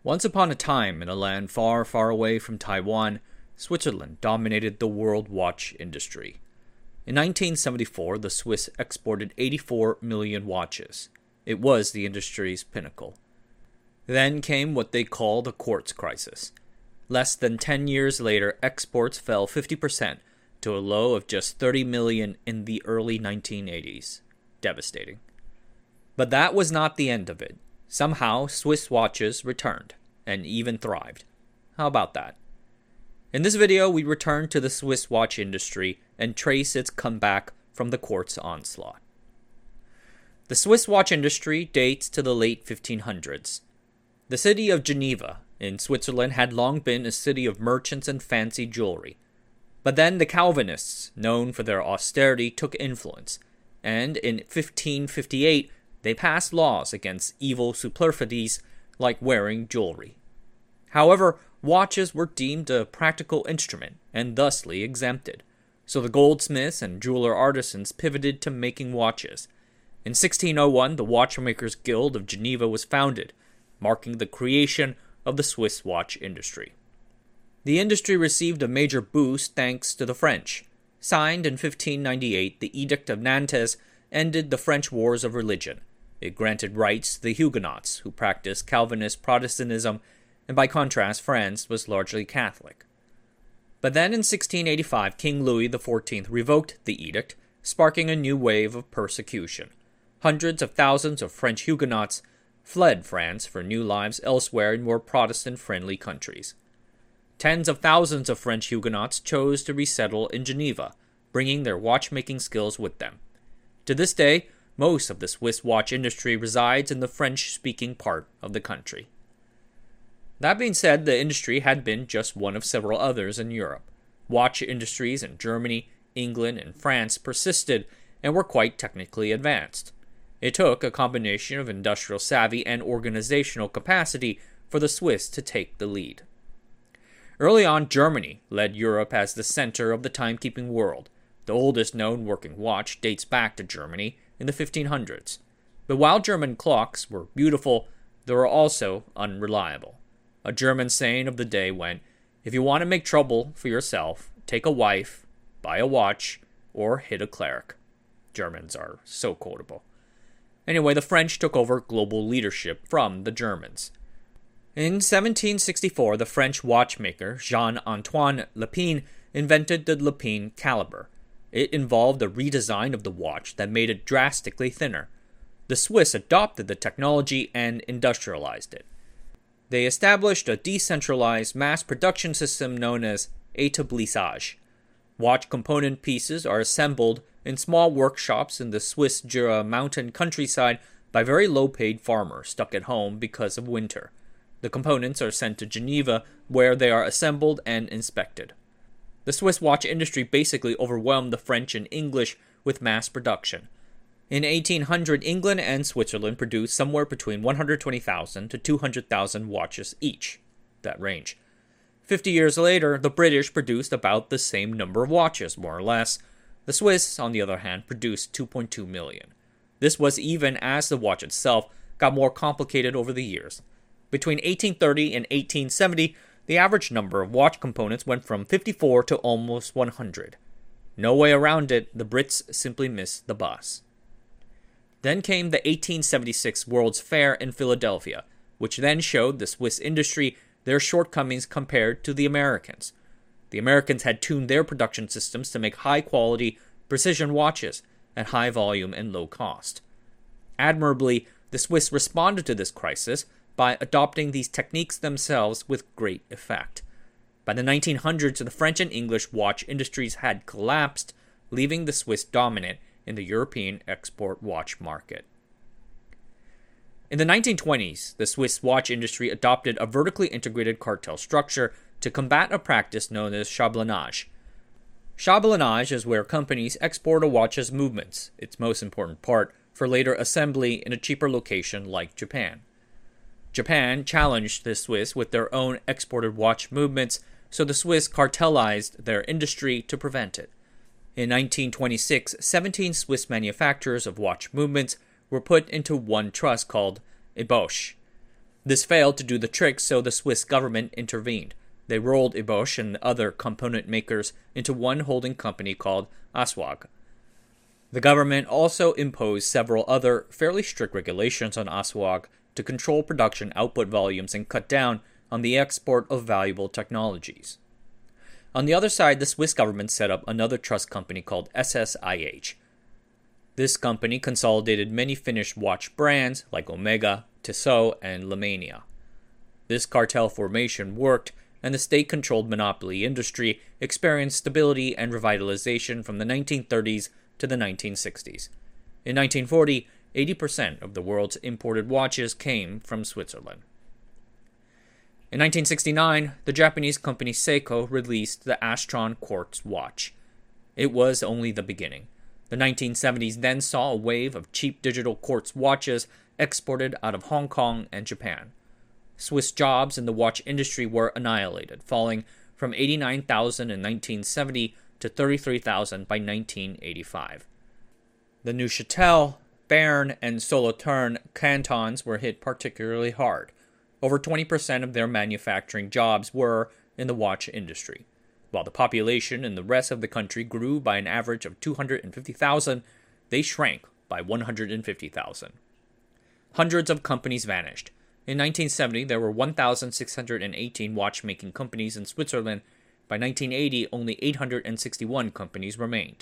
Once upon a time, in a land far, far away from Taiwan, Switzerland dominated the world watch industry. In 1974, the Swiss exported 84 million watches. It was the industry's pinnacle. Then came what they call the quartz crisis. Less than 10 years later, exports fell 50% to a low of just 30 million in the early 1980s. Devastating. But that was not the end of it. Somehow, Swiss watches returned, and even thrived. How about that? In this video, we return to the Swiss watch industry and trace its comeback from the quartz onslaught. The Swiss watch industry dates to the late 1500s. The city of Geneva in Switzerland had long been a city of merchants and fancy jewelry. But then the Calvinists, known for their austerity, took influence, and in 1558 they passed laws against evil superfluities like wearing jewelry. However, watches were deemed a practical instrument and thusly exempted, so the goldsmiths and jeweler artisans pivoted to making watches. In 1601, the Watchmakers Guild of Geneva was founded, marking the creation of the Swiss watch industry. The industry received a major boost thanks to the French. Signed in 1598, the Edict of Nantes ended the French wars of religion. It granted rights to the Huguenots, who practiced Calvinist Protestantism, and by contrast, France was largely Catholic. But then in 1685, King Louis XIV revoked the edict, sparking a new wave of persecution. Hundreds of thousands of French Huguenots fled France for new lives elsewhere in more Protestant-friendly countries. Tens of thousands of French Huguenots chose to resettle in Geneva, bringing their watchmaking skills with them. To this day, most of the Swiss watch industry resides in the French-speaking part of the country. That being said, the industry had been just one of several others in Europe. Watch industries in Germany, England, and France persisted and were quite technically advanced. It took a combination of industrial savvy and organizational capacity for the Swiss to take the lead. Early on, Germany led Europe as the center of the timekeeping world. The oldest known working watch dates back to Germany in the 1500s. But while German clocks were beautiful, they were also unreliable. A German saying of the day went, "If you want to make trouble for yourself, take a wife, buy a watch, or hit a cleric." Germans are so quotable. Anyway, the French took over global leadership from the Germans. In 1764, the French watchmaker Jean-Antoine Lépine invented the Lépine caliber. It involved a redesign of the watch that made it drastically thinner. The Swiss adopted the technology and industrialized it. They established a decentralized mass production system known as établissage. Watch component pieces are assembled in small workshops in the Swiss Jura mountain countryside by very low-paid farmers stuck at home because of winter. The components are sent to Geneva, where they are assembled and inspected. The Swiss watch industry basically overwhelmed the French and English with mass production. In 1800, England and Switzerland produced somewhere between 120,000 to 200,000 watches each, that range. 50 years later, the British produced about the same number of watches, more or less. The Swiss, on the other hand, produced 2.2 million. This was even as the watch itself got more complicated over the years. Between 1830 and 1870, the average number of watch components went from 54 to almost 100. No way around it, the Brits simply missed the bus. Then came the 1876 World's Fair in Philadelphia, which then showed the Swiss industry their shortcomings compared to the Americans. The Americans had tuned their production systems to make high-quality, precision watches at high volume and low cost. Admirably, the Swiss responded to this crisis by adopting these techniques themselves with great effect. By the 1900s, the French and English watch industries had collapsed, leaving the Swiss dominant in the European export watch market. In the 1920s, the Swiss watch industry adopted a vertically integrated cartel structure to combat a practice known as chablonnage. Chablonnage is where companies export a watch's movements, its most important part, for later assembly in a cheaper location like Japan. Japan challenged the Swiss with their own exported watch movements, so the Swiss cartelized their industry to prevent it. In 1926, 17 Swiss manufacturers of watch movements were put into one trust called Eboche. This failed to do the trick, so the Swiss government intervened. They rolled Ebosch and other component makers into one holding company called Aswag. The government also imposed several other fairly strict regulations on Aswag to control production output volumes and cut down on the export of valuable technologies. On the other side, the Swiss government set up another trust company called SSIH. This company consolidated many Finnish watch brands like Omega, Tissot, and Lemania. This cartel formation worked, and the state-controlled monopoly industry experienced stability and revitalization from the 1930s to the 1960s. In 1940, 80% of the world's imported watches came from Switzerland. In 1969, the Japanese company Seiko released the Astron Quartz watch. It was only the beginning. The 1970s then saw a wave of cheap digital quartz watches exported out of Hong Kong and Japan. Swiss jobs in the watch industry were annihilated, falling from 89,000 in 1970 to 33,000 by 1985. The Neuchâtel, Bern, and Solothurn cantons were hit particularly hard. Over 20% of their manufacturing jobs were in the watch industry. While the population in the rest of the country grew by an average of 250,000, they shrank by 150,000. Hundreds of companies vanished. In 1970, there were 1,618 watchmaking companies in Switzerland. By 1980, only 861 companies remained.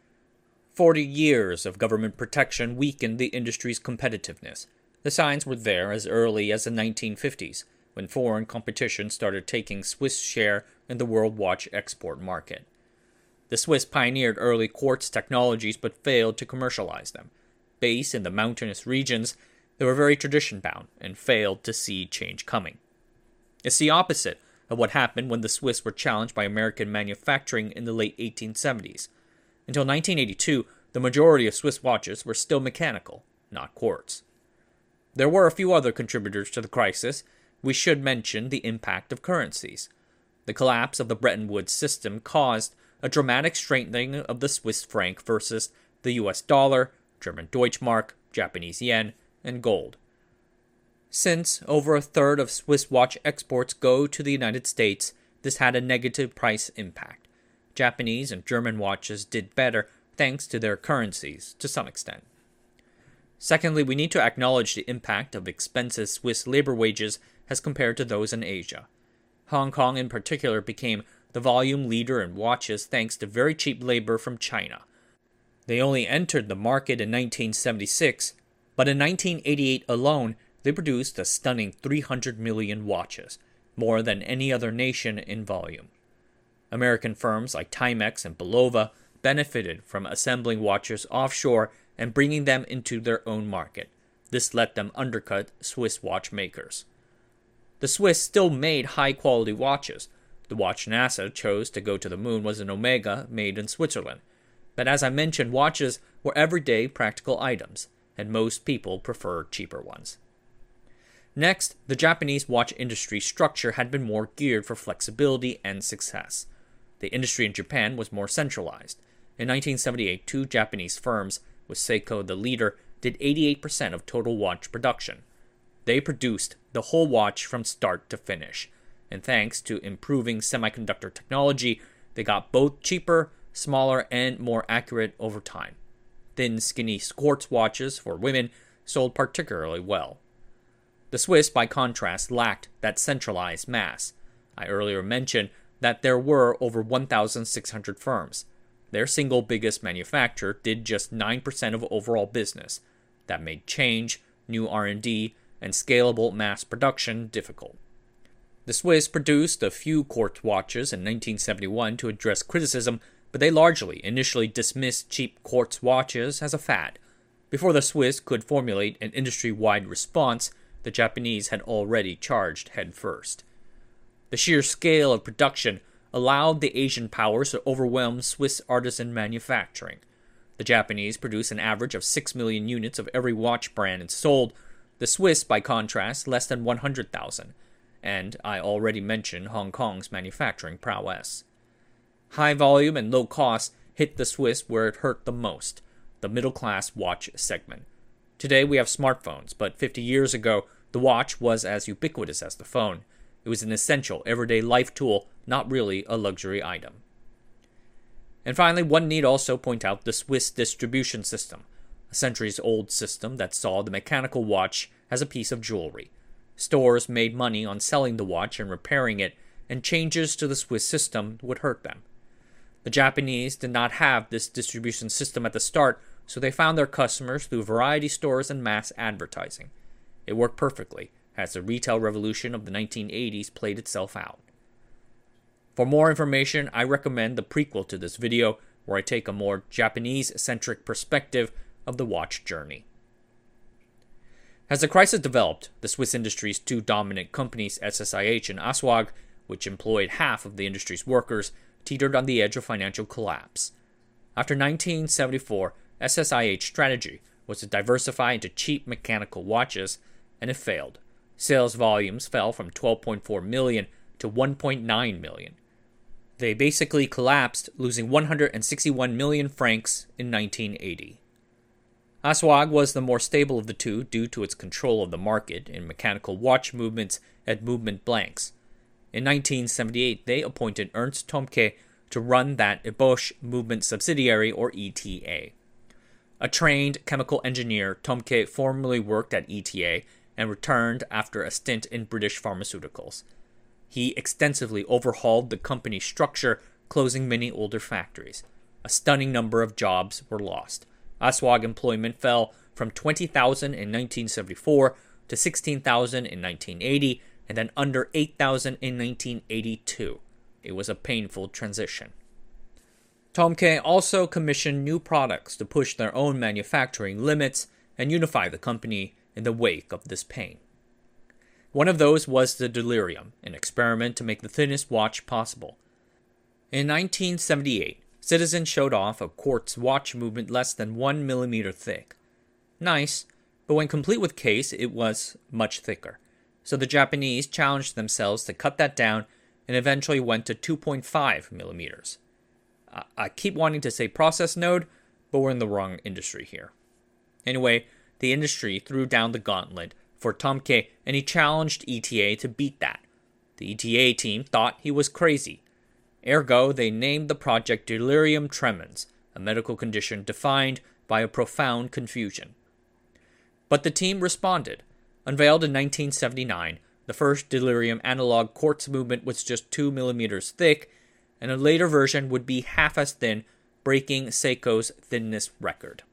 40 years of government protection weakened the industry's competitiveness. The signs were there as early as the 1950s, when foreign competition started taking Swiss share in the world watch export market. The Swiss pioneered early quartz technologies but failed to commercialize them. Based in the mountainous regions, they were very tradition-bound and failed to see change coming. It's the opposite of what happened when the Swiss were challenged by American manufacturing in the late 1870s. Until 1982, the majority of Swiss watches were still mechanical, not quartz. There were a few other contributors to the crisis. We should mention the impact of currencies. The collapse of the Bretton Woods system caused a dramatic strengthening of the Swiss franc versus the US dollar, German Deutschmark, Japanese yen, and gold. Since over a third of Swiss watch exports go to the United States, this had a negative price impact. Japanese and German watches did better thanks to their currencies to some extent. Secondly, we need to acknowledge the impact of expensive Swiss labor wages as compared to those in Asia. Hong Kong in particular became the volume leader in watches thanks to very cheap labor from China. They only entered the market in 1976, but in 1988 alone, they produced a stunning 300 million watches, more than any other nation in volume. American firms like Timex and Bulova benefited from assembling watches offshore and bringing them into their own market. This let them undercut Swiss watchmakers. The Swiss still made high-quality watches. The watch NASA chose to go to the moon was an Omega made in Switzerland. But as I mentioned, watches were everyday practical items, and most people preferred cheaper ones. Next, the Japanese watch industry structure had been more geared for flexibility and success. The industry in Japan was more centralized. In 1978, two Japanese firms, with Seiko the leader, did 88% of total watch production. They produced the whole watch from start to finish, and thanks to improving semiconductor technology, they got both cheaper, smaller, and more accurate over time. Thin, skinny quartz watches for women sold particularly well. The Swiss, by contrast, lacked that centralized mass. I earlier mentioned that there were over 1,600 firms. Their single biggest manufacturer did just 9% of overall business. That made change, new R&D, and scalable mass production difficult. The Swiss produced a few quartz watches in 1971 to address criticism, but they largely initially dismissed cheap quartz watches as a fad. Before the Swiss could formulate an industry-wide response, the Japanese had already charged headfirst. The sheer scale of production allowed the Asian powers to overwhelm Swiss artisan manufacturing. The Japanese produced an average of 6 million units of every watch brand sold. The Swiss, by contrast, less than 100,000. And I already mentioned Hong Kong's manufacturing prowess. High volume and low cost hit the Swiss where it hurt the most, the middle-class watch segment. Today we have smartphones, but 50 years ago, The watch was as ubiquitous as the phone. It was an essential, everyday life tool, not really a luxury item. And finally, one need also point out the Swiss distribution system, a centuries-old system that saw the mechanical watch as a piece of jewelry. Stores made money on selling the watch and repairing it, and changes to the Swiss system would hurt them. The Japanese did not have this distribution system at the start, so they found their customers through variety stores and mass advertising. It worked perfectly, as the retail revolution of the 1980s played itself out. For more information, I recommend the prequel to this video, where I take a more Japanese-centric perspective of the watch journey. As the crisis developed, the Swiss industry's two dominant companies, SSIH and ASWAG, which employed half of the industry's workers, teetered on the edge of financial collapse. After 1974, SSIH's strategy was to diversify into cheap mechanical watches, and it failed. Sales volumes fell from 12.4 million to 1.9 million. They basically collapsed, losing 161 million francs in 1980. ASWAG was the more stable of the two due to its control of the market in mechanical watch movements and movement blanks. In 1978, they appointed Ernst Thomke to run that Ebosch movement subsidiary, or ETA. A trained chemical engineer, Thomke formerly worked at ETA and returned after a stint in British pharmaceuticals. He extensively overhauled the company's structure, closing many older factories. A stunning number of jobs were lost. ASWAG employment fell from 20,000 in 1974 to 16,000 in 1980, and then under 8,000 in 1982. It was a painful transition. Thomke also commissioned new products to push their own manufacturing limits and unify the company in the wake of this pain. One of those was the Delirium, an experiment to make the thinnest watch possible. In 1978, Citizen showed off a quartz watch movement less than 1 millimeter thick. Nice, but when complete with case, it was much thicker. So the Japanese challenged themselves to cut that down and eventually went to 2.5 millimeters. I keep wanting to say process node, but we're in the wrong industry here. Anyway, the industry threw down the gauntlet for Thomke, and he challenged ETA to beat that. The ETA team thought he was crazy. Ergo, they named the project Delirium Tremens, a medical condition defined by a profound confusion. But the team responded. Unveiled in 1979, the first Delirium analog quartz movement was just 2 millimeters thick, and a later version would be half as thin, breaking Seiko's thinness record.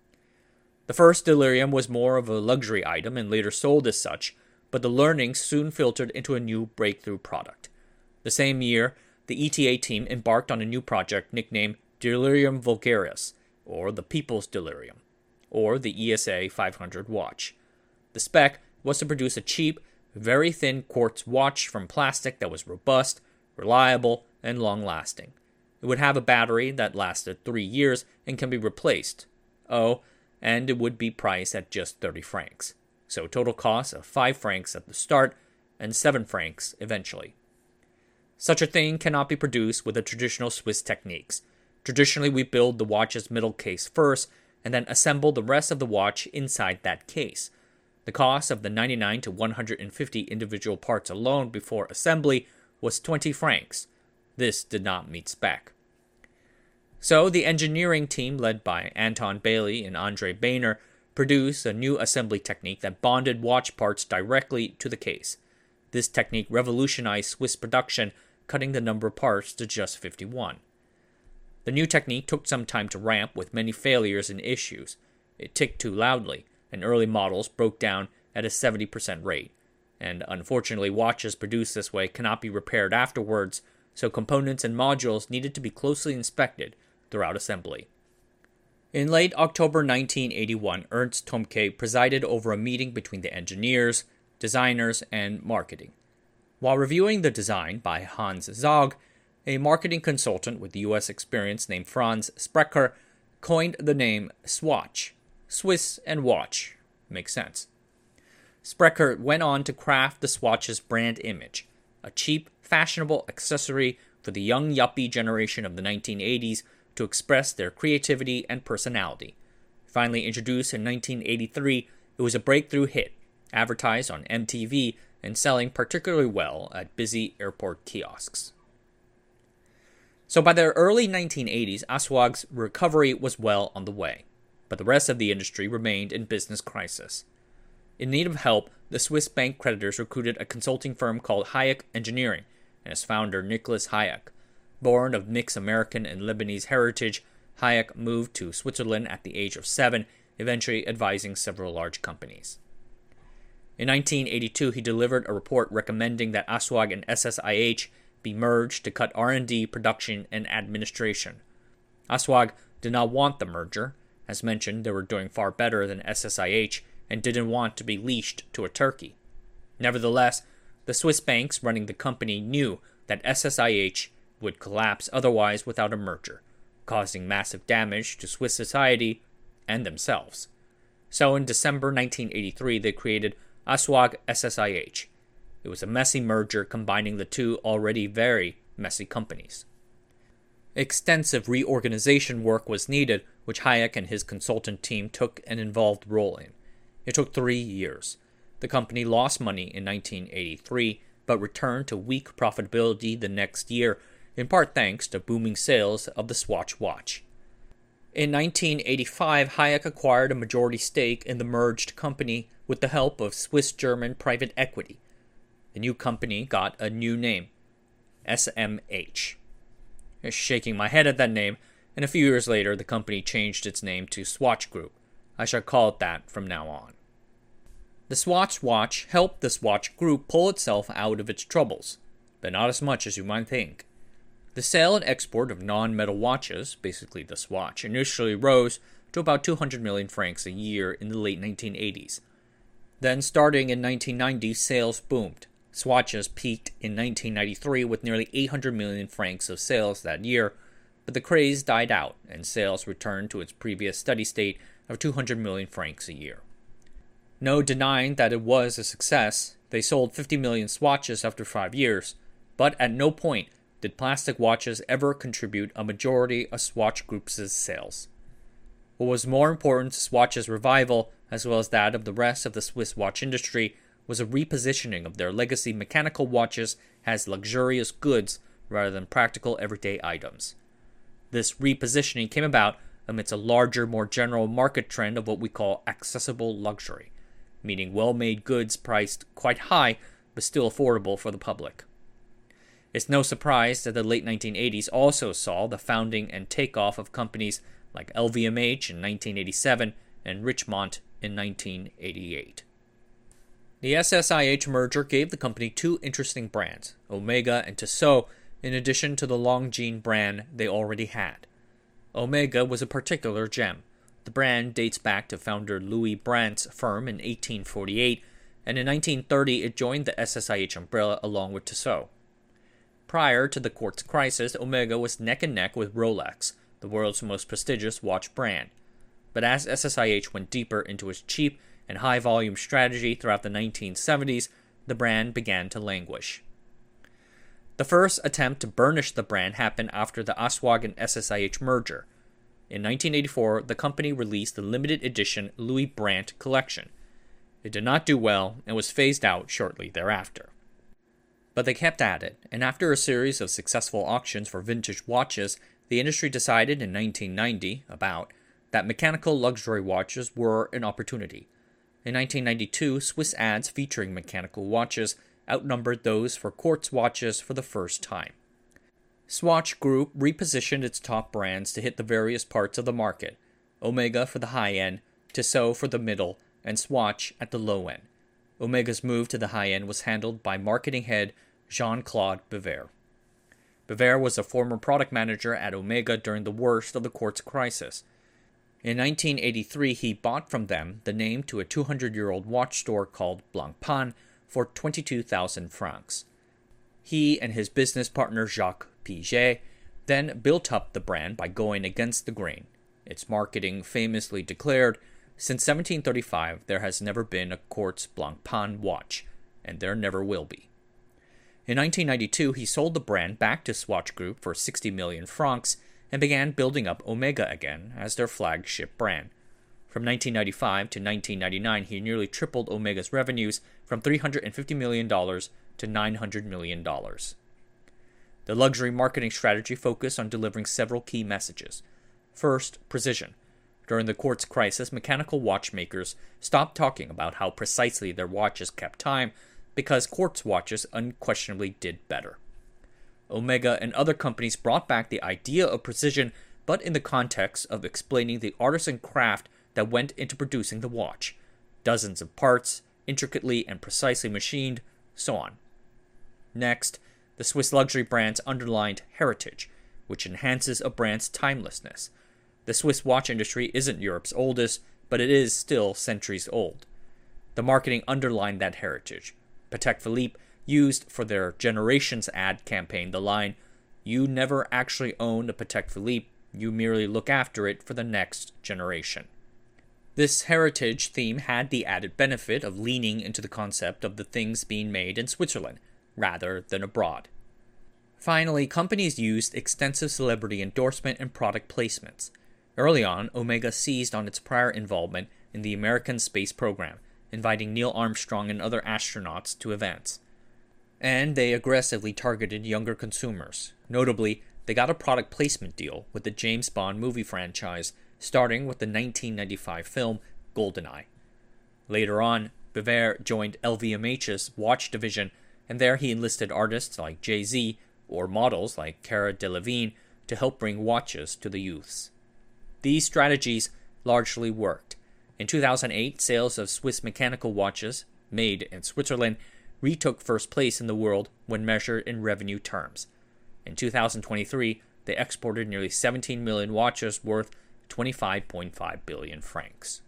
The first Delirium was more of a luxury item and later sold as such, but the learnings soon filtered into a new breakthrough product. The same year, the ETA team embarked on a new project nicknamed Delirium Vulgaris, or the People's Delirium, or the ESA 500 watch. The spec was to produce a cheap, very thin quartz watch from plastic that was robust, reliable, and long-lasting. It would have a battery that lasted 3 years and can be replaced. And it would be priced at just 30 francs. So total cost of 5 francs at the start and 7 francs eventually. Such a thing cannot be produced with the traditional Swiss techniques. Traditionally, we build the watch's middle case first and then assemble the rest of the watch inside that case. The cost of the 99 to 150 individual parts alone before assembly was 20 francs. This did not meet spec. So the engineering team, led by Anton Bailey and Andre Boehner, produced a new assembly technique that bonded watch parts directly to the case. This technique revolutionized Swiss production, cutting the number of parts to just 51. The new technique took some time to ramp with many failures and issues. It ticked too loudly, and early models broke down at a 70% rate. And unfortunately, watches produced this way cannot be repaired afterwards, so components and modules needed to be closely inspected throughout assembly. In late October 1981, Ernst Thomke presided over a meeting between the engineers, designers, and marketing. While reviewing the design by Hans Zog, a marketing consultant with U.S. experience named Franz Sprecher coined the name Swatch. Swiss and watch. Makes sense. Sprecher went on to craft the Swatch's brand image, a cheap, fashionable accessory for the young yuppie generation of the 1980s to express their creativity and personality. Finally introduced in 1983, it was a breakthrough hit. advertised on MTV and selling particularly well at busy airport kiosks. So by the early 1980s, Aswag's recovery was well on the way, but the rest of the industry remained in business crisis. In need of help, the Swiss bank creditors recruited a consulting firm called Hayek Engineering and its founder Nicholas Hayek. Born of mixed American and Lebanese heritage, Hayek moved to Switzerland at the age of 7, eventually advising several large companies. In 1982, he delivered a report recommending that Aswag and SSIH be merged to cut R&D, production, and administration. Aswag did not want the merger. As mentioned, they were doing far better than SSIH and didn't want to be leashed to a turkey. Nevertheless, the Swiss banks running the company knew that SSIH would collapse otherwise without a merger, causing massive damage to Swiss society and themselves. So in December 1983, they created Aswag SSIH. It was a messy merger combining the two already very messy companies. Extensive reorganization work was needed, which Hayek and his consultant team took an involved role in. It took 3 years. The company lost money in 1983, but returned to weak profitability the next year, in part thanks to booming sales of the Swatch watch. In 1985, Hayek acquired a majority stake in the merged company with the help of Swiss-German private equity. The new company got a new name, SMH. I'm shaking my head at that name, and a few years later the company changed its name to Swatch Group. I shall call it that from now on. The Swatch watch helped the Swatch Group pull itself out of its troubles, but not as much as you might think. The sale and export of non-metal watches, basically the Swatch, initially rose to about 200 million francs a year in the late 1980s. Then, starting in 1990, sales boomed. Swatches peaked in 1993 with nearly 800 million francs of sales that year, but the craze died out and sales returned to its previous steady state of 200 million francs a year. No denying that it was a success. They sold 50 million Swatches after 5 years, but at no point did plastic watches ever contribute a majority of Swatch Group's sales. What was more important to Swatch's revival, as well as that of the rest of the Swiss watch industry, was a repositioning of their legacy mechanical watches as luxurious goods rather than practical everyday items. This repositioning came about amidst a larger, more general market trend of what we call accessible luxury, meaning well-made goods priced quite high but still affordable for the public. It's no surprise that the late 1980s also saw the founding and takeoff of companies like LVMH in 1987 and Richemont in 1988. The SSIH merger gave the company two interesting brands, Omega and Tissot, in addition to the Longines brand they already had. Omega was a particular gem. The brand dates back to founder Louis Brandt's firm in 1848, and in 1930 it joined the SSIH umbrella along with Tissot. Prior to the quartz crisis, Omega was neck and neck with Rolex, the world's most prestigious watch brand. But as SSIH went deeper into its cheap and high-volume strategy throughout the 1970s, the brand began to languish. The first attempt to burnish the brand happened after the Aswag and SSIH merger. In 1984, the company released the limited edition Louis Brandt collection. It did not do well and was phased out shortly thereafter. But they kept at it, and after a series of successful auctions for vintage watches, the industry decided in 1990, that mechanical luxury watches were an opportunity. In 1992, Swiss ads featuring mechanical watches outnumbered those for quartz watches for the first time. Swatch Group repositioned its top brands to hit the various parts of the market, Omega for the high end, Tissot for the middle, and Swatch at the low end. Omega's move to the high end was handled by marketing head Jean-Claude Biver. Biver was a former product manager at Omega during the worst of the quartz crisis. In 1983, he bought from them the name to a 200-year-old watch store called Blancpain for 22,000 francs. He and his business partner Jacques Piaget then built up the brand by going against the grain. Its marketing famously declared, "Since 1735, there has never been a quartz Blancpain watch, and there never will be." In 1992, he sold the brand back to Swatch Group for 60 million francs and began building up Omega again as their flagship brand. From 1995 to 1999, he nearly tripled Omega's revenues from $350 million to $900 million. The luxury marketing strategy focused on delivering several key messages. First, precision. During the quartz crisis, mechanical watchmakers stopped talking about how precisely their watches kept time because quartz watches unquestionably did better. Omega and other companies brought back the idea of precision, but in the context of explaining the artisan craft that went into producing the watch. Dozens of parts, intricately and precisely machined, so on. Next, the Swiss luxury brands underlined heritage, which enhances a brand's timelessness. The Swiss watch industry isn't Europe's oldest, but it is still centuries old. The marketing underlined that heritage. Patek Philippe used for their Generations ad campaign the line, "You never actually owned a Patek Philippe, you merely look after it for the next generation." This heritage theme had the added benefit of leaning into the concept of the things being made in Switzerland, rather than abroad. Finally, companies used extensive celebrity endorsement and product placements. Early on, Omega seized on its prior involvement in the American space program, inviting Neil Armstrong and other astronauts to events. And they aggressively targeted younger consumers. Notably, they got a product placement deal with the James Bond movie franchise, starting with the 1995 film GoldenEye. Later on, Biver joined LVMH's watch division, and there he enlisted artists like Jay-Z or models like Cara Delevingne to help bring watches to the youths. These strategies largely worked. In 2008, sales of Swiss mechanical watches, made in Switzerland, retook first place in the world when measured in revenue terms. In 2023, they exported nearly 17 million watches worth 25.5 billion francs.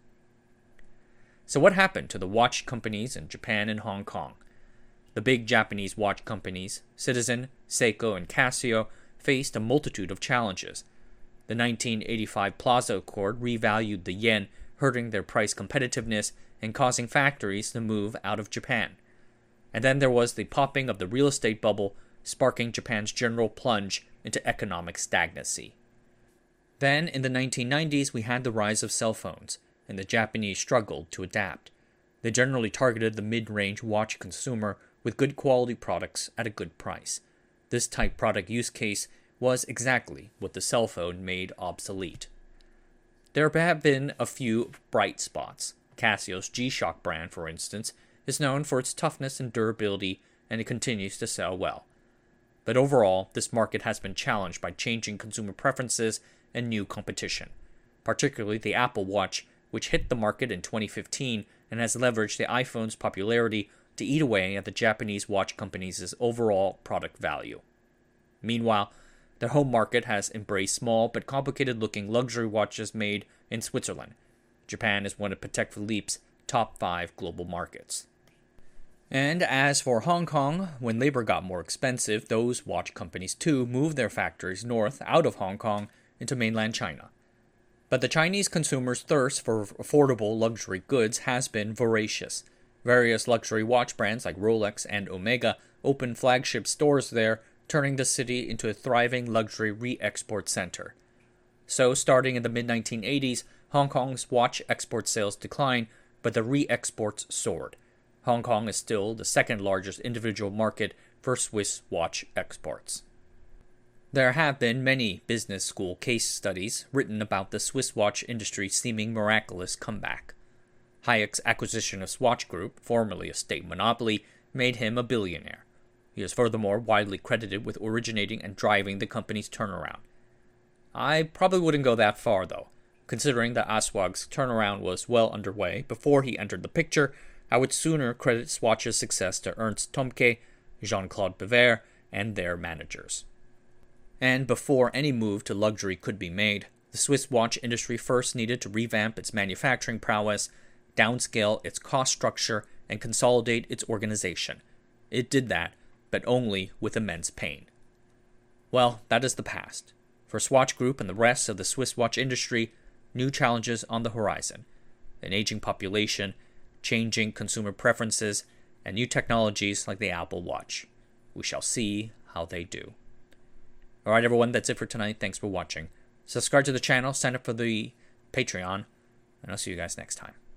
So what happened to the watch companies in Japan and Hong Kong? The big Japanese watch companies, Citizen, Seiko, and Casio, faced a multitude of challenges. The 1985 Plaza Accord revalued the yen, hurting their price competitiveness and causing factories to move out of Japan. And then there was the popping of the real estate bubble, sparking Japan's general plunge into economic stagnancy. Then, in the 1990s, we had the rise of cell phones, and the Japanese struggled to adapt. They generally targeted the mid-range watch consumer with good quality products at a good price. This type product use case was exactly what the cell phone made obsolete. There have been a few bright spots. Casio's G-Shock brand, for instance, is known for its toughness and durability, and it continues to sell well. But overall, this market has been challenged by changing consumer preferences and new competition, particularly the Apple Watch, which hit the market in 2015 and has leveraged the iPhone's popularity to eat away at the Japanese watch companies' overall product value. Meanwhile, their home market has embraced small but complicated-looking luxury watches made in Switzerland. Japan is one of Patek Philippe's top 5 global markets. And as for Hong Kong, when labor got more expensive, those watch companies too moved their factories north out of Hong Kong into mainland China. But the Chinese consumers' thirst for affordable luxury goods has been voracious. Various luxury watch brands like Rolex and Omega opened flagship stores there, turning the city into a thriving luxury re-export center. So, starting in the mid-1980s, Hong Kong's watch export sales declined, but the re-exports soared. Hong Kong is still the second largest individual market for Swiss watch exports. There have been many business school case studies written about the Swiss watch industry's seeming miraculous comeback. Hayek's acquisition of Swatch Group, formerly a state monopoly, made him a billionaire. He is furthermore widely credited with originating and driving the company's turnaround. I probably wouldn't go that far, though. Considering that Aswag's turnaround was well underway before he entered the picture, I would sooner credit Swatch's success to Ernst Thomke, Jean-Claude Biver, and their managers. And before any move to luxury could be made, the Swiss watch industry first needed to revamp its manufacturing prowess, downscale its cost structure, and consolidate its organization. It did that, but only with immense pain. Well, that is the past. For Swatch Group and the rest of the Swiss watch industry, new challenges on the horizon. An aging population, changing consumer preferences, and new technologies like the Apple Watch. We shall see how they do. Alright everyone, that's it for tonight. Thanks for watching. Subscribe to the channel, sign up for the Patreon. and I'll see you guys next time.